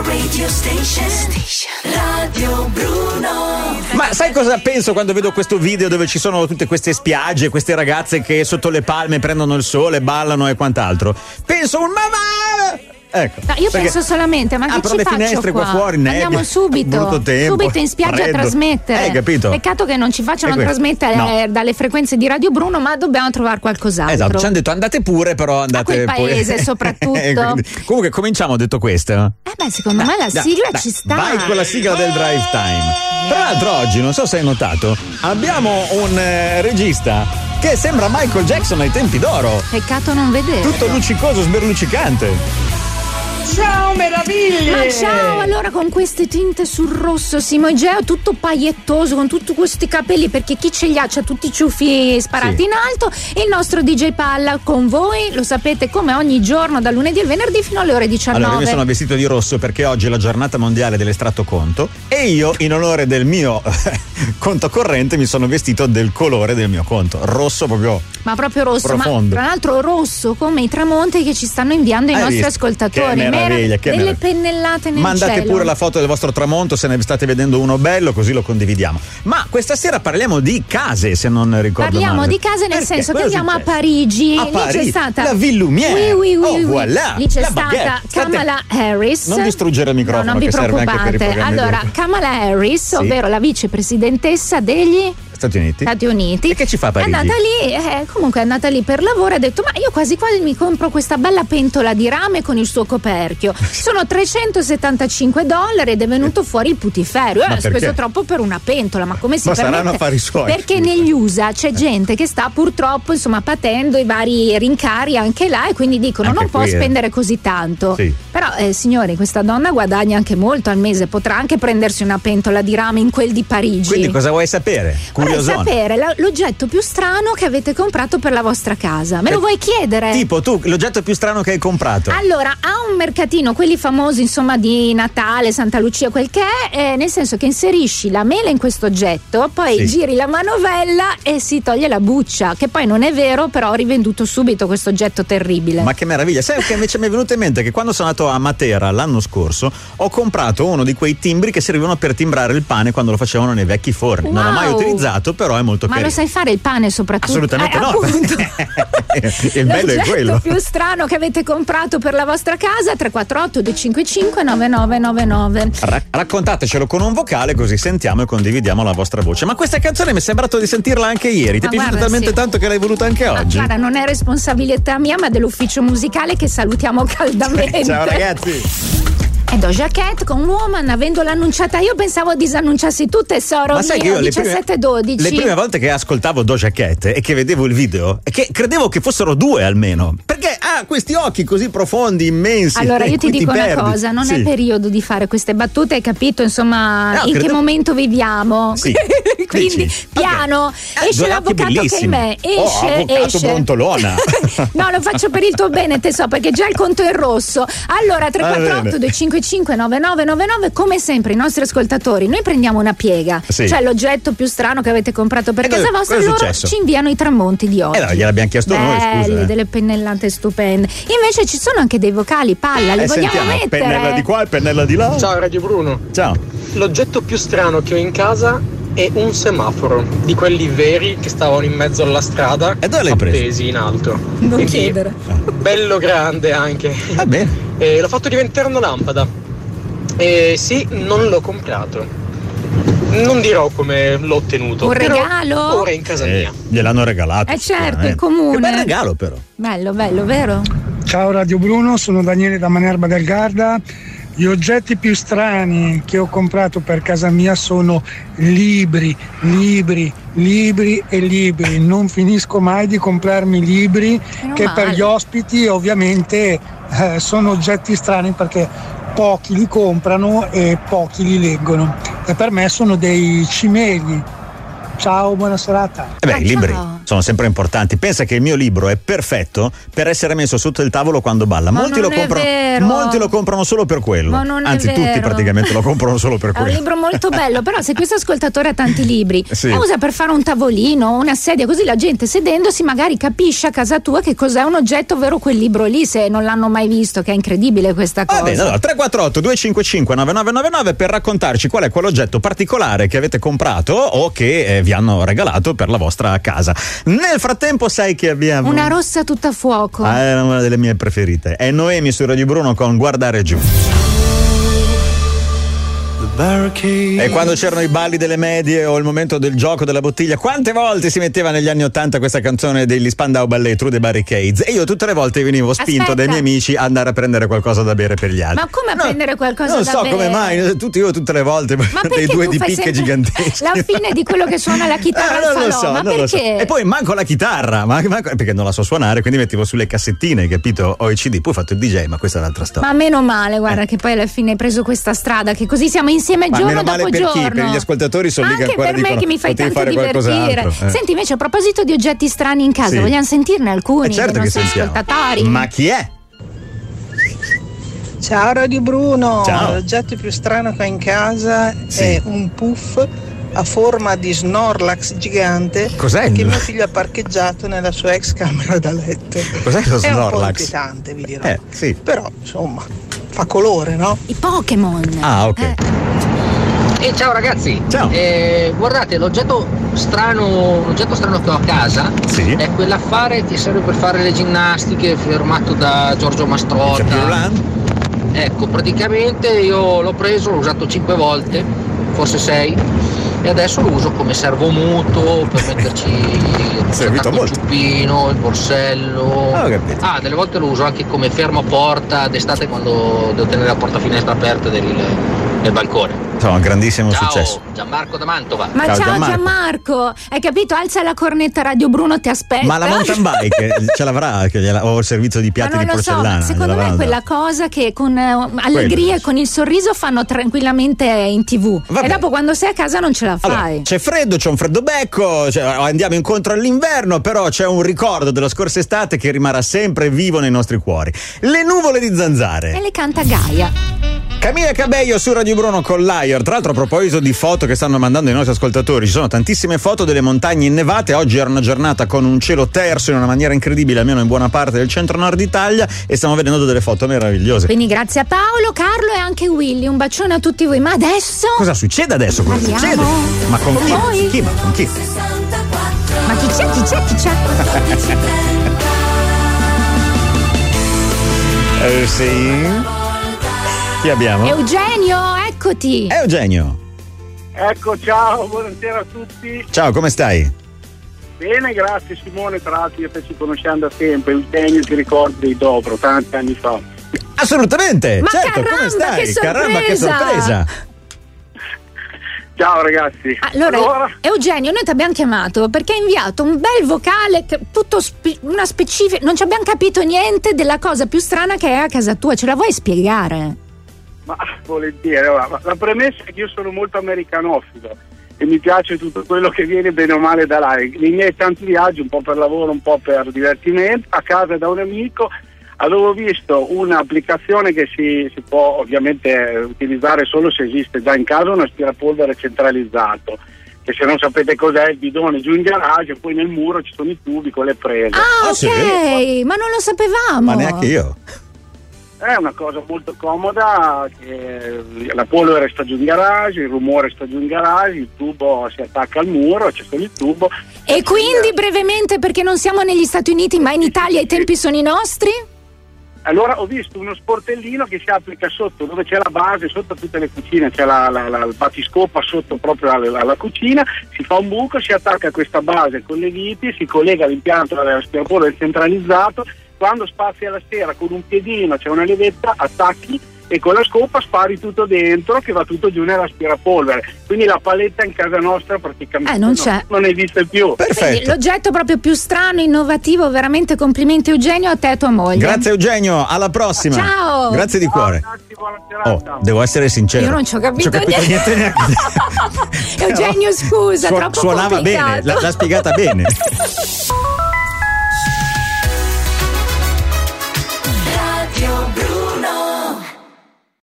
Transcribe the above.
radio station. Radio Bruno. Ma sai cosa penso quando vedo questo video dove ci sono tutte queste spiagge, queste ragazze che sotto le palme prendono il sole, ballano e quant'altro? Penso un mamma! Ecco, no, io penso solamente, ma che apro ci le faccio finestre qua fuori, nebbia, andiamo subito in spiaggia freddo. a trasmettere. Capito? Peccato che non ci facciano trasmettere dalle frequenze di Radio Bruno, ma dobbiamo trovare qualcos'altro. Esatto, ci hanno detto andate pure, però andate a quel paese soprattutto. Comunque cominciamo detto questo. Secondo me la sigla ci sta. Vai con la sigla del drive time. Tra l'altro oggi, non so se hai notato, abbiamo un regista che sembra Michael Jackson ai tempi d'oro. Peccato non vedere. Tutto luccicoso, sberluccicante. Ciao meraviglie! Ma ciao, allora con queste tinte sul rosso, Simo Igeo tutto pagliettoso con tutti questi capelli, perché chi ce li ha c'ha tutti i ciuffi sparati in alto. Il nostro DJ Palla con voi, lo sapete, come ogni giorno dal lunedì al venerdì fino alle ore 19. Allora, io mi sono vestito di rosso perché oggi è la giornata mondiale dell'estratto conto e io, in onore del mio conto corrente, mi sono vestito del colore del mio conto, rosso proprio. Ma proprio rosso, profondo. Ma tra l'altro rosso come i tramonti che ci stanno inviando i nostri ascoltatori. Delle pennellate nel Mandate cielo. pure la foto del vostro tramonto se ne state vedendo uno bello, così lo condividiamo. Ma questa sera parliamo di case, se non ricordo male. Parliamo di case nel senso che andiamo a Parigi. Lì c'è stata la Ville Lumière. Voilà. Lì c'è stata Kamala Harris. Non distruggere il microfono, non vi che serve anche per i programmi. Allora, Kamala Harris, ovvero la vicepresidentessa degli Stati Uniti. E che ci fa a Parigi? È andata lì, comunque è andata lì per lavoro e ha detto: ma io quasi quasi mi compro questa bella pentola di rame con il suo coperchio. Sono $375 ed è venuto fuori il putiferio. Ha speso troppo per una pentola, ma come si permette? Saranno affari suoi. Perché negli USA c'è gente che sta purtroppo patendo i vari rincari anche là, e quindi dicono anche non può spendere così tanto. Sì. Però signori, questa donna guadagna anche molto al mese, potrà anche prendersi una pentola di rame in quel di Parigi. Quindi cosa vuoi sapere? Vorrei sapere l'oggetto più strano che avete comprato per la vostra casa. Me lo vuoi chiedere? Tipo tu, l'oggetto più strano che hai comprato. Allora, a un mercatino, quelli famosi di Natale, Santa Lucia, quel che è, nel senso che inserisci la mela in questo oggetto, poi giri la manovella e si toglie la buccia, che poi non è vero, però ho rivenduto subito questo oggetto terribile. Ma che meraviglia. Sai che invece mi è venuto in mente che quando sono andato a Matera l'anno scorso ho comprato uno di quei timbri che servivano per timbrare il pane quando lo facevano nei vecchi forni. Non l'ho mai utilizzato, però è molto carino. Ma lo sai fare il pane soprattutto? Assolutamente no. Il bello è quello. L'oggetto più strano che avete comprato per la vostra casa, 348 255 9999. Raccontatecelo con un vocale, così sentiamo e condividiamo la vostra voce. Ma questa canzone mi è sembrato di sentirla anche ieri. Ti è piaciuta talmente tanto che l'hai voluta anche oggi? Guarda, non è responsabilità mia, ma dell'ufficio musicale, che salutiamo caldamente. Ciao ragazzi. È Doja Cat con Woman, avendola annunciata io pensavo disannunciassi tutte, Soro. Ma sai che io 17-12. Le prime volte che ascoltavo Doja Cat e che vedevo il video, che credevo che fossero due almeno, perché ha questi occhi così profondi, immensi. Allora io ti dico una cosa, non è periodo di fare queste battute, hai capito che momento viviamo? Sì. Quindi piano, esce l'avvocato che in me, esce. Brontolona. No, lo faccio per il tuo bene, te so, perché già il conto è rosso. Allora 348 255 9999, come sempre i nostri ascoltatori, noi prendiamo una piega, cioè l'oggetto più strano che avete comprato per casa vostra, e loro ci inviano i tramonti di oggi. Gliel'abbiamo chiesto noi, scusa. Delle pennellate stupende. Invece ci sono anche dei vocali, Palla, li vogliamo mettere? Pennella di qua e pennella di là. Ciao Radio Bruno. Ciao. L'oggetto più strano che ho in casa è un semaforo, di quelli veri che stavano in mezzo alla strada, e dove l'hai preso? Appesi in alto. Non chiedere. Bello grande anche. Va bene. L'ho fatto diventare una lampada. Sì, non l'ho comprato. Non dirò come l'ho ottenuto. Un regalo? Ora è in casa mia. Gliel'hanno regalato. Certo, il comune. Che bel regalo però. Bello, vero? Ciao Radio Bruno, sono Daniele da Manerba del Garda. Gli oggetti più strani che ho comprato per casa mia sono libri. Non finisco mai di comprarmi libri, che per gli ospiti ovviamente sono oggetti strani, perché pochi li comprano e pochi li leggono. E per me sono dei cimeli. Ciao, buona serata. I libri. sono sempre importanti. Pensa che il mio libro è perfetto per essere messo sotto il tavolo quando balla. Molti lo comprano solo per quello. Anzi, tutti praticamente lo comprano solo per quello. È un libro molto bello, però se questo ascoltatore ha tanti libri, lo usa per fare un tavolino, una sedia, così la gente sedendosi magari capisce a casa tua che cos'è un oggetto, ovvero quel libro lì, se non l'hanno mai visto, che è incredibile questa cosa. Va bene, allora 348 255 9999 per raccontarci qual è quell'oggetto particolare che avete comprato o che vi hanno regalato per la vostra casa. Nel frattempo sai che abbiamo una rossa tutta a fuoco. È una delle mie preferite. È Noemi su Radio Bruno con Guardare giù. E quando c'erano i balli delle medie o il momento del gioco della bottiglia, quante volte si metteva negli anni '80 questa canzone degli Spandau Ballet, Through the Barricades, e io tutte le volte venivo spinto dai miei amici ad andare a prendere qualcosa da bere per gli altri. Ma come a prendere qualcosa da bere? Non so come mai, io tutte le volte dei due di picche giganteschi. La fine di quello che suona la chitarra al salone, ma perché? E poi manco la chitarra, perché non la so suonare, quindi mettevo sulle cassettine, capito? O i CD, poi ho fatto il DJ, ma questa è un'altra storia. Ma meno male, guarda, che poi alla fine hai preso questa strada, che così siamo insieme giorno dopo per giorno. Chi? Per gli ascoltatori sono lì che ancora per me che mi fai tanto divertire. Senti, invece, a proposito di oggetti strani in casa, vogliamo sentirne alcuni? Certo che sentiamo. Ascoltatori. Ma chi è? Ciao Radio Bruno. Ciao. L'oggetto più strano che ho in casa è un puff a forma di Snorlax gigante. Cos'è? Che mio figlio ha parcheggiato nella sua ex camera da letto. Cos'è lo Snorlax? È un po' inquietante, vi dirò. Sì. Però insomma fa colore, no? I Pokémon. Ah, ok. Ciao ragazzi. Ciao. Guardate, l'oggetto strano che ho a casa è quell'affare che serve per fare le ginnastiche, firmato da Giorgio Mastrotta. Ecco, praticamente io l'ho preso, l'ho usato 5 volte, forse 6, e adesso lo uso come servomuto per metterci il ciuppino, il borsello. Delle volte lo uso anche come fermaporta d'estate quando devo tenere la porta finestra aperta del balcone. Insomma, un grandissimo successo. Gianmarco da Mantova. Ma ciao Gianmarco, hai capito? Alza la cornetta, Radio Bruno ti aspetta. Ma la mountain bike ce l'avrà o il servizio di piatti di porcellana? Secondo me è quella cosa che con allegria e con il sorriso fanno tranquillamente in TV. Vabbè. E dopo quando sei a casa non ce la fai. Allora, c'è freddo, c'è un freddo becco, andiamo incontro all'inverno, però c'è un ricordo della scorsa estate che rimarrà sempre vivo nei nostri cuori. Le nuvole di zanzare. E le canta Gaia. Camilla Cabello su Radio Bruno con Liar. Tra l'altro, a proposito di foto che stanno mandando i nostri ascoltatori, ci sono tantissime foto delle montagne innevate. Oggi era una giornata con un cielo terso in una maniera incredibile, almeno in buona parte del centro-nord Italia, e stiamo vedendo delle foto meravigliose. Quindi grazie a Paolo, Carlo e anche Willy. Un bacione a tutti voi. Ma adesso? Cosa succede adesso? Cosa succede? Ma con chi? Ma con chi? Ma chi c'è? Sì. Chi abbiamo? Eugenio, eccoti. Eugenio. Ecco, ciao, buonasera a tutti. Ciao, come stai? Bene, grazie Simone, tra l'altro io ci conosciamo da tempo, Eugenio ti ricordi dei Dobro, tanti anni fa. Assolutamente, ma certo, caramba, come stai? Che sorpresa. Caramba, che sorpresa. Ciao ragazzi. Allora, Eugenio, noi ti abbiamo chiamato perché hai inviato un bel vocale, tutto una specifica, non ci abbiamo capito niente della cosa più strana che è a casa tua, ce la vuoi spiegare? Ma volentieri, allora, la premessa è che io sono molto americanofilo e mi piace tutto quello che viene bene o male da là. I miei tanti viaggi, un po' per lavoro, un po' per divertimento, a casa da un amico, avevo visto un'applicazione che si può ovviamente utilizzare solo se esiste già in casa un aspirapolvere centralizzato, che se non sapete cos'è il bidone giù in garage e poi nel muro ci sono i tubi con le prese. Ah, ok, sì. Ma non lo sapevamo. Ma neanche io. È una cosa molto comoda, che la polvere sta giù in garage, il rumore sta giù in garage, il tubo si attacca al muro, c'è solo il tubo. E quindi brevemente, perché non siamo negli Stati Uniti ma in Italia i tempi sono i nostri? Allora ho visto uno sportellino che si applica sotto, dove c'è la base, sotto tutte le cucine, c'è il battiscopa sotto proprio alla cucina, si fa un buco, si attacca questa base con le viti, si collega all'impianto dell'aspirapolvere centralizzato. Quando spazia la sera con un piedino, c'è una levetta, attacchi e con la scopa spari tutto dentro che va tutto giù nell'aspirapolvere. Quindi la paletta in casa nostra praticamente non c'è. Non esiste più. Perfetto. L'oggetto proprio più strano, innovativo, veramente complimenti Eugenio, a te e a tua moglie. Grazie Eugenio, alla prossima. Ciao. Grazie di cuore. Grazie, buona serata. Devo essere sincero. Io non ci ho capito niente neanche. Eugenio, scusa, troppo suonava complicato. bene, l'ha spiegata bene.